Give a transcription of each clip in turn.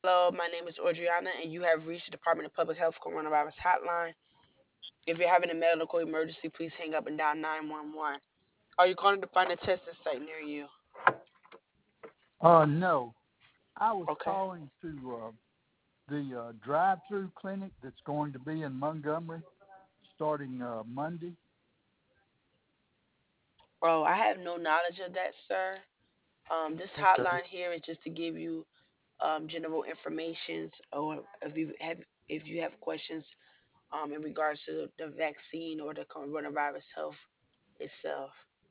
Hello, my name is Audriana, and you have reached the Department of Public Health Coronavirus Hotline. If you're having a medical emergency, please hang up and dial 911. Are you calling to find a testing site near you? No, I was Okay. calling to the drive-through clinic that's going to be in Montgomery starting Monday. Oh, I have no knowledge of that, sir. This Okay. hotline here is just to give you general information, or if you have questions in regards to the vaccine or the coronavirus health itself.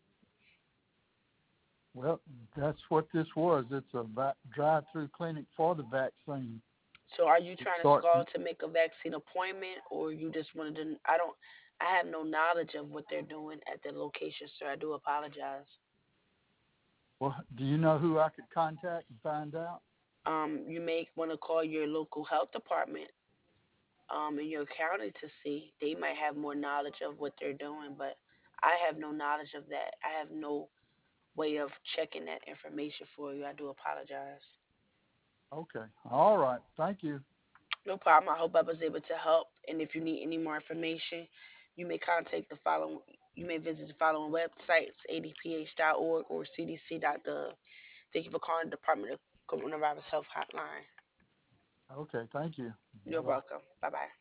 Well, that's what this was. It's a drive-through clinic for the vaccine. So are you It trying to starts. call to make a vaccine appointment, or you just wanted to? I have no knowledge of what they're doing at the location, sir. I do apologize. Well, do you know who I could contact and find out? You may want to call your local health department in your county to see. They might have more knowledge of what they're doing, but I have no knowledge of that. I have no way of checking that information for you. I do apologize. Okay. All right. Thank you. No problem. I hope I was able to help. And if you need any more information, you may contact the following. You may visit the following websites: adph.org or cdc.gov. Thank you for calling the Department of Coronavirus Health Hotline. Okay. Thank you. You're Bye bye. welcome. Bye bye.